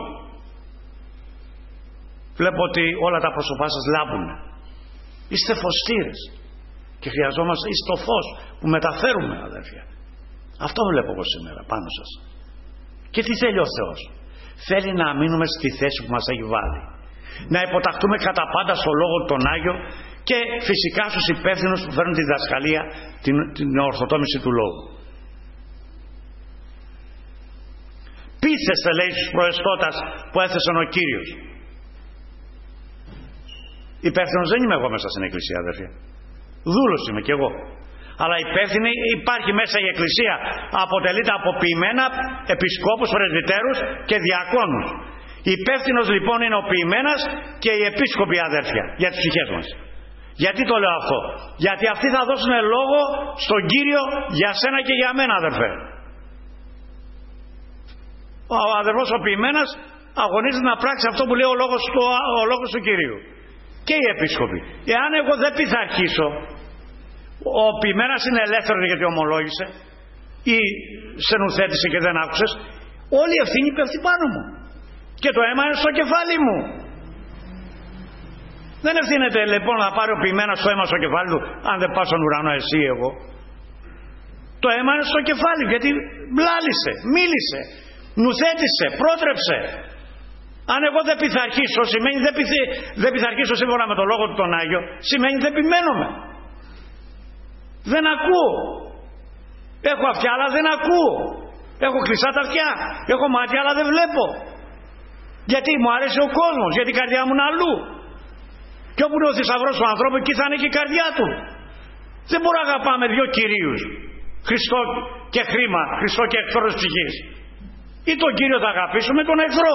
Βλέπω ότι όλα τα πρόσωπά σας λάμπουν. Είστε φωστήρες και χρειαζόμαστε, είστε το φως που μεταφέρουμε, αδέρφια. Αυτό βλέπω εγώ σήμερα πάνω σας. Και τι θέλει ο Θεός? Θέλει να μείνουμε στη θέση που μας έχει βάλει. Να υποταχτούμε κατά πάντα στο Λόγο τον Άγιο και φυσικά στους υπεύθυνους που φέρνουν τη διδασκαλία, την ορθοτόμηση του Λόγου. Πείθεστε, λέει, στους προεστώτας που έθεσαν ο Κύριος. Υπεύθυνος δεν είμαι εγώ μέσα στην εκκλησία, αδερφία. Δούλος είμαι κι εγώ. Αλλά υπεύθυνη υπάρχει μέσα η εκκλησία. Αποτελείται από ποιημένα, επισκόπους, πρεσβυτέρους και διακόνους. Υπεύθυνος λοιπόν είναι ο ποιημένας και οι επίσκοποι, αδέρφια, για τις ψυχές μας. Γιατί το λέω αυτό? Γιατί αυτοί θα δώσουν λόγο στον Κύριο για σένα και για μένα, αδερφέ. Ο αδερφός ο ποιημένας αγωνίζεται να πράξει αυτό που λέει ο λόγος του Κυρίου. Και οι επίσκοποι. Εάν εγώ δεν πειθαρχήσω, ο ποιημένας είναι ελεύθερος γιατί ομολόγησε ή σε νουθέτησε και δεν άκουσες, όλη η ευθύνη πέφτει πάνω μου. Και το αίμα είναι στο κεφάλι μου. Δεν ευθύνεται λοιπόν να πάρει ο ποιημένας το αίμα στο κεφάλι του, αν δεν πάω στον ουρανό εσύ εγώ. Το αίμα είναι στο κεφάλι, γιατί μπλάλησε, μίλησε, νουθέτησε, πρότρεψε. Αν εγώ δεν πειθαρχήσω, σημαίνει δεν πειθαρχήσω σύμφωνα με τον λόγο του τον Άγιο, σημαίνει δεν επιμένομαι. Δεν ακούω. Έχω αυτιά αλλά δεν ακούω. Έχω κλειστά τα αυτιά. Έχω μάτια αλλά δεν βλέπω. Γιατί μου αρέσει ο κόσμος, γιατί η καρδιά μου είναι αλλού. Και όπου είναι ο θησαυρός του ανθρώπου, εκεί θα είναι και η καρδιά του. Δεν μπορώ να αγαπάμε δύο κυρίους, Χριστό και χρήμα, Χριστό και εχθρό της ψυχής. Ή τον Κύριο θα αγαπήσουμε, τον εχθρό.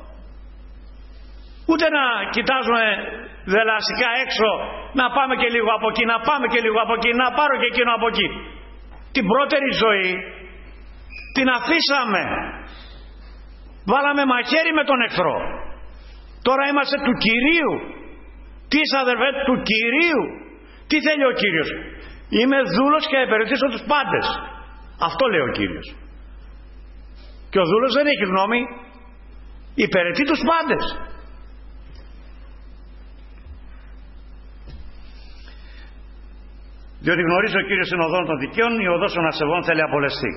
Ούτε να κοιτάζουμε δελασικά έξω, να πάμε και λίγο από εκεί, να πάμε και λίγο από εκεί, να πάρω και εκείνο από εκεί. Την πρώτερη ζωή την αφήσαμε. Βάλαμε μαχαίρι με τον εχθρό. Τώρα είμαστε του Κυρίου. Τι είσαι, αδερφέ? Του Κυρίου. Τι θέλει ο Κύριος? Είμαι δούλος και υπηρετήσω τους πάντες. Αυτό λέει ο Κύριος. Και ο δούλος δεν έχει γνώμη. Υπηρετεί τους πάντες. Διότι γνωρίζει ο Κύριος την οδόν των δικαίων, η οδός των ασεβών θέλει απολεστεί.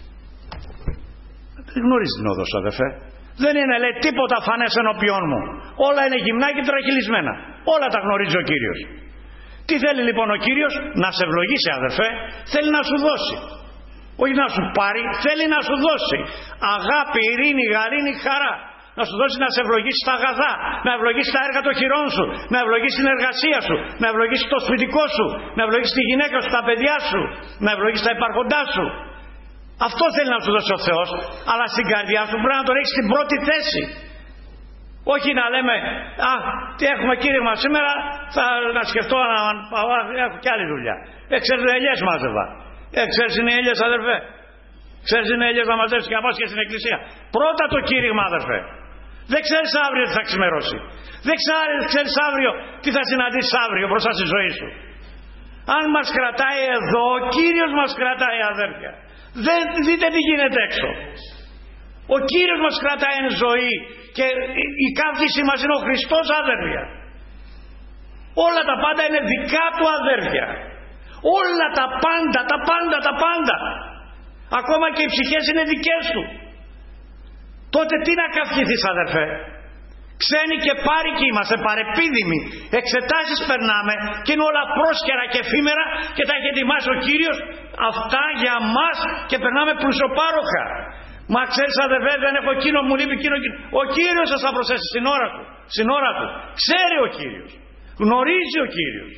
Δεν γνωρίζει την οδό σου, αδερφέ. Δεν είναι, λέει, τίποτα φανές ενώπιόν μου. Όλα είναι γυμνά και τραχυλισμένα. Όλα τα γνωρίζει ο Κύριος. Τι θέλει λοιπόν ο Κύριος? Να σε ευλογήσει, αδερφέ. Θέλει να σου δώσει. Όχι να σου πάρει, θέλει να σου δώσει. Αγάπη, ειρήνη, γαλήνη, χαρά. Να σου δώσει να σε ευλογήσει τα αγαθά, να ευλογήσει τα έργα των χειρών σου, να ευλογήσει την εργασία σου, να ευλογήσει το σπιτικό σου, να ευλογήσει τη γυναίκα σου, τα παιδιά σου, να ευλογήσει τα υπάρχοντά σου. Αυτό θέλει να σου δώσει ο Θεός, αλλά στην καρδιά σου πρέπει να τον έχεις στην πρώτη θέση. Όχι να λέμε, τι έχουμε κήρυγμα σήμερα, να σκεφτώ να πάω, έχω κι άλλη δουλειά. Ξέρεις, ελιές μάζευα. Ξέρεις, είναι ελιές, αδερφέ. Ξέρεις, είναι ελιές να μαζεύεις και να πας και στην εκκλησία. Πρώτα το κήρυγμα, αδερφέ. Δεν ξέρεις αύριο τι θα ξημερώσει. Δεν ξέρεις αύριο τι θα συναντήσεις αύριο μπροστά στη ζωή σου. Αν μας κρατάει εδώ, ο Κύριος μας κρατάει, αδέρφια. Δείτε τι γίνεται έξω. Ο Κύριος μας κρατάει εν ζωή και η καύχηση μας είναι ο Χριστός, αδέρφια. Όλα τα πάντα είναι δικά του, αδέρφια. Όλα τα πάντα. Ακόμα και οι ψυχές είναι δικές του. Τότε τι να καυχηθείς, αδερφέ? Ξένοι και πάρικοι είμαστε, παρεπίδημοι. Εξετάσεις περνάμε και είναι όλα πρόσκαιρα και εφήμερα και τα έχει ετοιμάσει ο Κύριος αυτά για μας και περνάμε πλουσιοπάροχα. Μα ξέρεις, αδερφέ, δεν έχω εκείνο, μου λείπει εκείνο. Ο Κύριος σας θα προσθέσει στην ώρα του. Ξέρει ο Κύριος. Γνωρίζει ο Κύριος.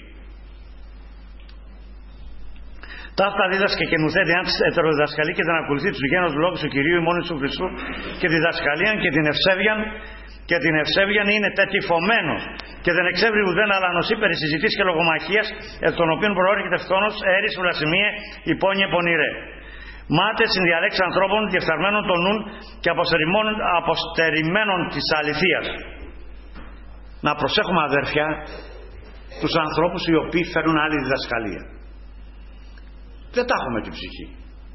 Ταύτα δίδασκε και νουθέτη αν της ετεροδιδασκαλεί και την ακολουθεί τους γένους λόγους του Κυρίου ημώνης του Χριστού και τη διδασκαλίαν και την ευσέβιαν είναι τετυφωμένος και δεν εξεύρει ουδέν αλανοσή περί συζητής και λογομαχίας εκ των οποίων προώρκεται φθόνος, αίρις, βλασιμίε, υπόνοιε πονηρέ. Μάτε συνδιαλέξει ανθρώπων διεφθαρμένων των νουν και αποστερημένων της αληθείας. Να προσέχουμε, αδέρφια, τους ανθρώπους οι οποίοι φέρνουν άλλη διδασκαλία. Δεν τα έχουμε την ψυχή.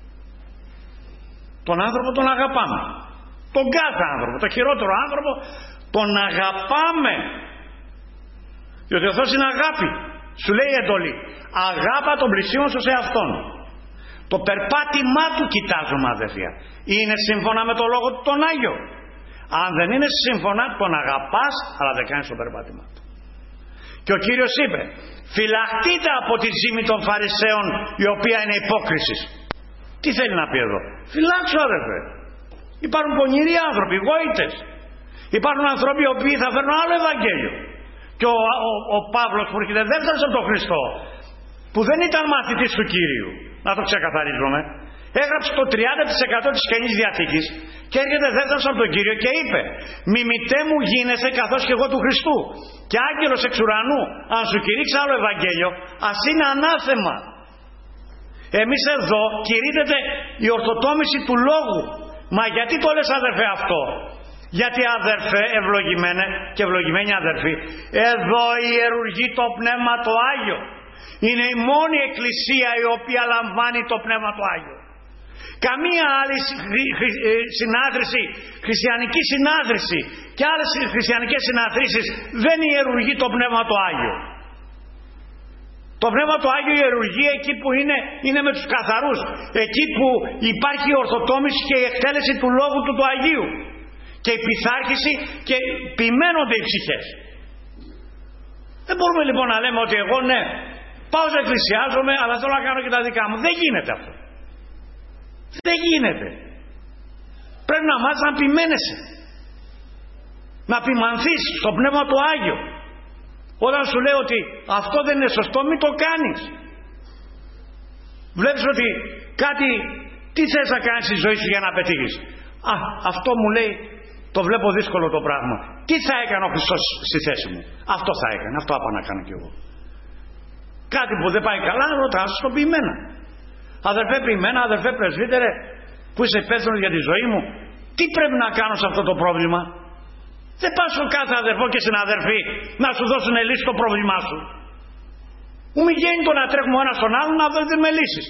Τον άνθρωπο τον αγαπάμε. Τον κάθε άνθρωπο, τον χειρότερο άνθρωπο τον αγαπάμε. Διότι ο Θεός είναι αγάπη. Σου λέει η εντολή, αγάπα τον πλησίον σου σε αυτόν. Το περπάτημά του κοιτάζουμε, αδερφιά. Είναι σύμφωνα με το λόγο του τον Άγιο? Αν δεν είναι σύμφωνα, τον αγαπάς, αλλά δεν κάνεις το περπάτημά του. Και ο Κύριος είπε, φυλαχτείτε από τη ζήμη των Φαρισαίων, η οποία είναι υπόκριση. Τι θέλει να πει εδώ? Φυλάξου, αδερφέ. Υπάρχουν πονηροί άνθρωποι, γόητες. Υπάρχουν άνθρωποι οι οποίοι θα φέρουν άλλο Ευαγγέλιο. Και ο Παύλος που έρχεται δεύτερος από τον Χριστό, που δεν ήταν μαθητής του Κύριου, να το ξεκαθαρίζουμε, έγραψε το 30% της Καινής Διαθήκης και έρχεται δεύτερος από τον Κύριο και είπε, μιμητέ μου γίνεσαι καθώς και εγώ του Χριστού, και άγγελος εξ ουρανού αν σου κηρύξει άλλο Ευαγγέλιο, ας είναι ανάθεμα. Εμείς εδώ κηρύττεται η ορθοτόμηση του λόγου. Μα γιατί το λες, αδερφέ, αυτό? Γιατί, αδερφέ, ευλογημένε και ευλογημένοι αδερφοί, εδώ ιερουργεί το Πνεύμα το Άγιο. Είναι η μόνη εκκλησία η οποία λαμβάνει το Πνεύμα το Άγιο. Καμία άλλη συνάδρηση, χριστιανική συνάδρηση και άλλες χριστιανικές συναδρήσεις δεν ιερουργεί το Πνεύμα το Άγιο. Το Πνεύμα το Άγιο ιερουργεί εκεί που είναι με τους καθαρούς, εκεί που υπάρχει η ορθοτόμηση και η εκτέλεση του Λόγου του Αγίου και η πειθάρχηση και ποιμένονται οι ψυχές. Δεν μπορούμε λοιπόν να λέμε ότι εγώ ναι, πάω να εκκλησιάζομαι, αλλά θέλω να κάνω και τα δικά μου. Δεν γίνεται αυτό. Δεν γίνεται. Πρέπει να μάθεις να ποιμένεσαι, να ποιμανθείς στο Πνεύμα το Άγιο. Όταν σου λέει ότι αυτό δεν είναι σωστό, μην το κάνεις. Βλέπεις ότι κάτι, τι θες να κάνεις στη ζωή σου για να πετύχεις? Αυτό μου λέει, το βλέπω δύσκολο το πράγμα. Τι θα έκανε ο Χριστός στη θέση μου? Αυτό θα έκανε, αυτό θα πάω να κάνω κι εγώ. Κάτι που δεν πάει καλά, ρωτάς το ποιημένα. Αδερφέ ποιημένα, αδερφέ πρεσβύτερε, που είσαι υπεύθυνος για τη ζωή μου, τι πρέπει να κάνω σε αυτό το πρόβλημα? Δεν πας στον κάθε αδερφό και συναδερφή να σου δώσουν λύση το πρόβλημά σου. Μου μη γίνει το να τρέχουμε ο ένας στον άλλον να δούμε λύσεις.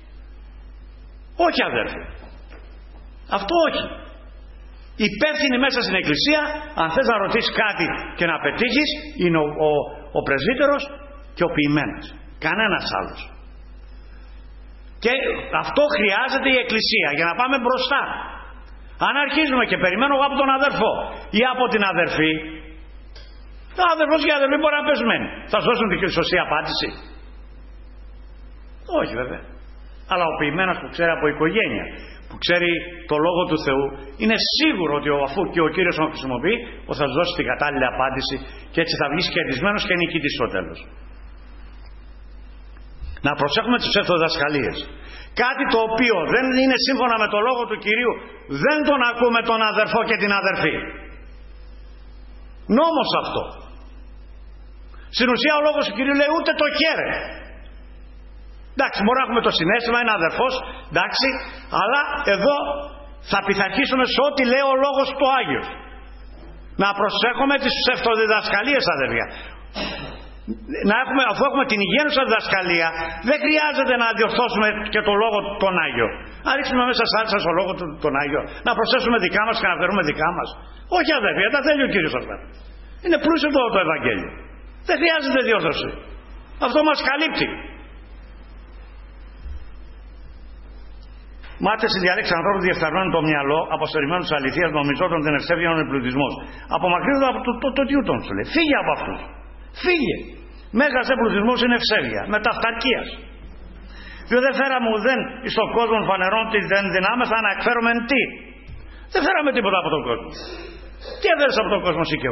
Όχι, αδερφέ. Αυτό όχι. Υπεύθυνοι μέσα στην εκκλησία, αν θες να ρωτήσεις κάτι και να πετύχεις, είναι ο πρεσβύτερος και ο ποιημένος. Κανένας άλλος. Και αυτό χρειάζεται η εκκλησία για να πάμε μπροστά. Αν αρχίζουμε και περιμένω εγώ από τον αδερφό ή από την αδερφή, ο αδερφός και η αδερφή μπορεί να πεσμένει. Θα σου δώσουν τη σωστή απάντηση? Όχι βέβαια. Αλλά ο ποιημένος που ξέρει από οικογένεια, που ξέρει το Λόγο του Θεού, είναι σίγουρο ότι αφού και ο Κύριος τον χρησιμοποιεί, θα σου δώσει την κατάλληλη απάντηση και έτσι θα βγεις κερδισμένος και νικητής στο τέλος. Να προσέχουμε τις ψευτοδιδασκαλίες. Κάτι το οποίο δεν είναι σύμφωνα με το Λόγο του Κυρίου, δεν τον ακούμε τον αδερφό και την αδερφή. Νόμος αυτό. Στην ουσία ο Λόγος του Κυρίου λέει ούτε το χαίρε. Εντάξει, μπορεί να έχουμε το συναίσθημα, είναι αδερφός, εντάξει, αλλά εδώ θα πειθαρχήσουμε σε ό,τι λέει ο Λόγος του Άγιος. Να προσέχουμε τις ψευτοδιδασκαλίες, αδερφιά. Αφού έχουμε την υγιένουσα διδασκαλία, δεν χρειάζεται να διορθώσουμε και το Λόγο τον Άγιο. Να ρίξουμε μέσα σάλτσα στο Λόγο τον Άγιο, να προσθέσουμε δικά μας και να φέρουμε δικά μας. Όχι, αδερφιά, τα θέλει ο Κύριος αυτά. Είναι πλούσιο το Ευαγγέλιο. Δεν χρειάζεται διόρθωση. Αυτό μας καλύπτει. Μάτε συνδιαλέξει ανθρώπου διεφθαρμένων το μυαλό, αποστερημένου τη αληθεία, νομιζόταν την ευσέβεια ο εμπλουτισμό. Απομακρύνονται από το τιούτον σου λέει. Φύγε από αυτού. Φύγε. Μέγας εμπλουτισμός είναι ευσέβεια, μεταφταρκίας. Διότι δεν φέραμε ουδέν στον κόσμο φανερών ότι δεν δυνάμεθα να εκφέρουμε τι. Δεν φέραμε τίποτα από τον κόσμο. Τι έφερες από τον κόσμο εσύ και εγώ?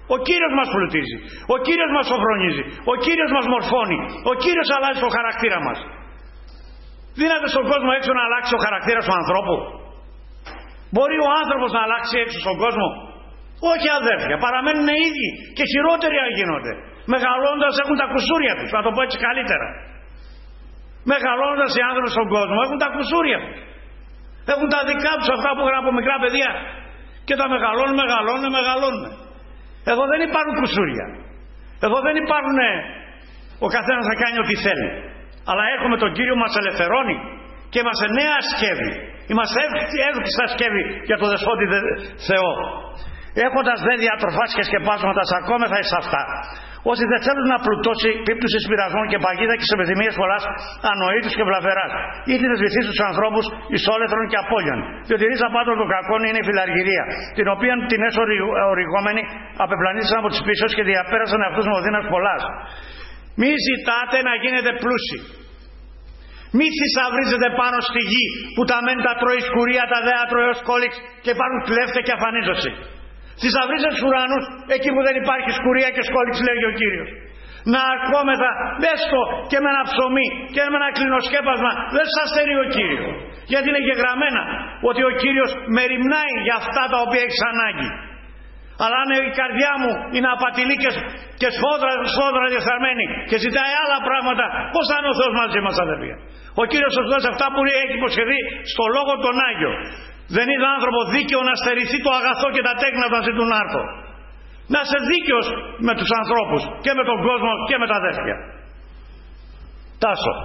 Ο Κύριος μας πλουτίζει, ο Κύριος μας σοφρονίζει, ο Κύριος μας μορφώνει, ο Κύριος αλλάζει το χαρακτήρα μας. Δίνατε στον κόσμο έξω να αλλάξει ο χαρακτήρας του ανθρώπου? Μπορεί ο άνθρωπος να αλλάξει έξω στον κόσμο? Όχι αδέρφια, παραμένουν οι ίδιοι και χειρότεροι γίνονται. Μεγαλώνοντας έχουν τα κουσούρια τους, να το πω έτσι καλύτερα. Μεγαλώνοντας οι άνθρωποι στον κόσμο έχουν τα κουσούρια τους. Έχουν τα δικά τους αυτά που είχαν από μικρά παιδιά και τα μεγαλώνουν. Εδώ δεν υπάρχουν κουσούρια. Εδώ δεν υπάρχουν ο καθένας θα κάνει ό,τι θέλει. Αλλά έχουμε τον Κύριο που μας ελευθερώνει και είμαστε νέα σκεύη. Είμαστε εύχριστα σκεύη για το δεσπότη Θεό. Έχοντας δε διατροφάς και σκεπάσματα σαρκόμεθα εις αυτά. Όσοι δεν θέλουν να πλουτώσει πίπτους εις πειρασμών και παγίδα και σε επιθυμίες πολλάς ανοήτους και βλαβεράς. Ή την εσβηθείς τους ανθρώπους εις όλεθρον και απώλειαν. Διότι η ρίζα πάντων των κακών είναι η φιλαργυρία, την οποία την έσω οριγόμενοι απεπλανήθησαν από τις πίσω και διαπέρασαν αυτούς με οδύνας πολλάς. Μη ζητάτε να γίνετε πλούσιοι. Μη θησαυρίζετε πάνω στη γη που τα μεν τα τρώει σκουρία, τα δέα τρώει ως κόλιξ και υπάρχουν κλέφτε και αφανίζωση. Θησαυρίζετε στους ουρανούς εκεί που δεν υπάρχει σκουρία και σκόλιξ, λέγει ο Κύριος. Να αρκόμεθα έστω και με ένα ψωμί και με ένα κλινοσκέπασμα δεν σας στερεί ο Κύριος. Γιατί είναι γεγραμμένα ότι ο Κύριος μεριμνάει για αυτά τα οποία έχεις ανάγκη. Αλλά αν η καρδιά μου είναι απατηλή και σφόδρα διεφθαρμένη και ζητάει άλλα πράγματα, πώς θα είναι ο Θεός μαζί μας, αδερφία? Ο Κύριος σας δώσει αυτά που έχει υποσχεθεί στο λόγο τον Άγιο. Δεν είδε άνθρωπο δίκαιο να στερηθεί το αγαθό και τα τέκνα μαζί του να έρθω. Να είσαι δίκαιος με τους ανθρώπους και με τον κόσμο και με τα αδέρφια. Τάσο.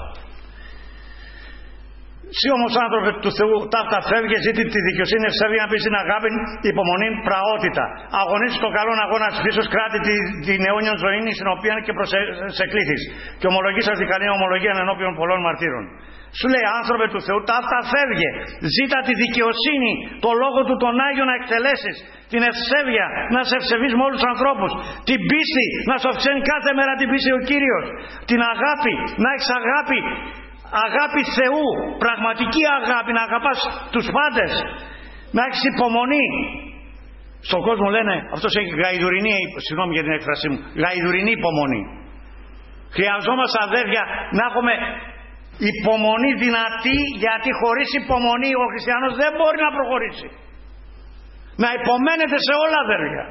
Εσύ όμως άνθρωποι του Θεού, ταύτα φεύγε, ζήτη τη δικαιοσύνη, ευσέβεια, να πεις την αγάπη, υπομονή, πραότητα. Αγωνίζεις τον καλόν αγώνα της φύσεως, κράτη την αιώνιον ζωή, στην οποία και προσεκλήθεις. Και ομολογήσας την καλή ομολογία ενώπιον πολλών μαρτύρων. Σου λέει, άνθρωπε του Θεού, ταύτα φεύγε. Ζήτα τη δικαιοσύνη, το λόγο του τον Άγιο να εκτελέσεις. Την ευσέβεια, να σε ευσεβείς με όλους τους ανθρώπους. Την πίστη, να σου αυξάνει κάθε μέρα την πίστη ο Κύριος. Την αγάπη, να έχεις αγάπη. Αγάπη Θεού, πραγματική αγάπη, να αγαπάς τους πάντες, να έχεις υπομονή. Στον κόσμο λένε, αυτός έχει γαϊδουρινή, συγγνώμη για την έκφρασή μου, γαϊδουρινή υπομονή. Χρειαζόμαστε, αδέρφια, να έχουμε υπομονή δυνατή, γιατί χωρίς υπομονή ο χριστιανός δεν μπορεί να προχωρήσει. Να υπομένετε σε όλα, αδέρφια.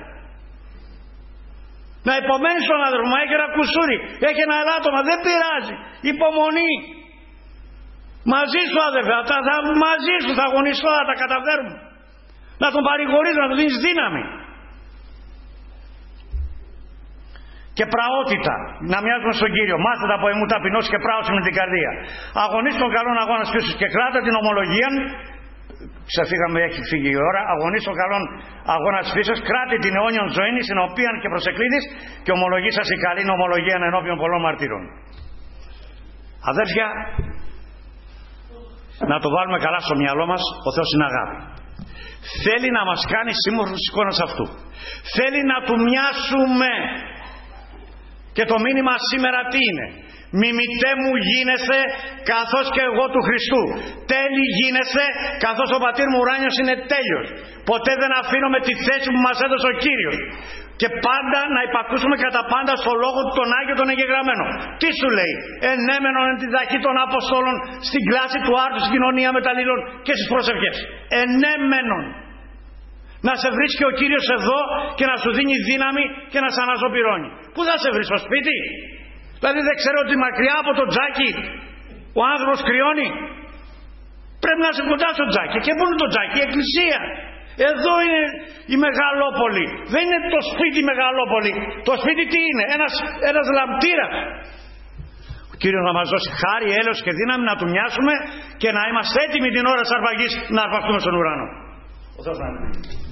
Να υπομένεις στον αδερφό μου, έχει ένα κουσούρι, έχει ένα ελάττωμα, δεν πειράζει. Υπομονή. Μαζί σου, αδερφέ, μαζί σου θα αγωνιστώ, θα τα καταφέρουμε. Να τον παρηγορείς, να του δίνεις δύναμη. Και πραότητα, να μοιάζουμε στον Κύριο. Μάθετε από εμού ταπεινός και πράωση με την καρδία. Αγωνίστε τον καλόν αγώνα σπίσους και κράτα την ομολογία. Ξεφύγαμε, έχει φύγει η ώρα. Αγωνίστε τον καλόν αγώνα σπίσους, κράτη την αιώνιον ζωή, στην οποία και προσεκλήθης και ομολογήσας η καλή ομολογία ενώπιον πολλών μαρτύρων. Αδέρφια, να το βάλουμε καλά στο μυαλό μας, ο Θεός είναι αγάπη. Θέλει να μας κάνει σύμμορφους της εικόνας αυτού. Θέλει να του μοιάσουμε. Και το μήνυμα σήμερα τι είναι? Μιμητέ μου γίνεσαι καθώς και εγώ του Χριστού. Τέλει γίνεσαι καθώς ο πατήρ μου ουράνιος είναι τέλειος. Ποτέ δεν αφήνω με τη θέση που μας έδωσε ο Κύριος. Και πάντα να υπακούσουμε κατά πάντα στο λόγο του τον Άγιο τον εγγεγραμμένο. Τι σου λέει? Ενέμενον εν τη δαχή των Αποστόλων στην κλάση του άρτου στην κοινωνία μεταλλήλων και στις προσευχές. Ενέμενον. Να σε βρίσκει ο Κύριος εδώ και να σου δίνει δύναμη και να σε αναζωπυρώνει. Πού θα σε βρει, στο σπίτι? Δηλαδή δεν ξέρω ότι μακριά από το τζάκι ο άνθρωπος κρυώνει. Πρέπει να είσαι κοντά στο τζάκι. Και πού είναι το τζάκι? Η εκκλησία. Εδώ είναι η Μεγαλόπολη. Δεν είναι το σπίτι η Μεγαλόπολη. Το σπίτι τι είναι? Ένας λαμπτήρας. Ο Κύριος να μας δώσει χάρη, έλεος και δύναμη να του μοιάσουμε και να είμαστε έτοιμοι την ώρα της αρπαγής να αρπαχτούμε στον ουρανό. Ο Θεός να είναι.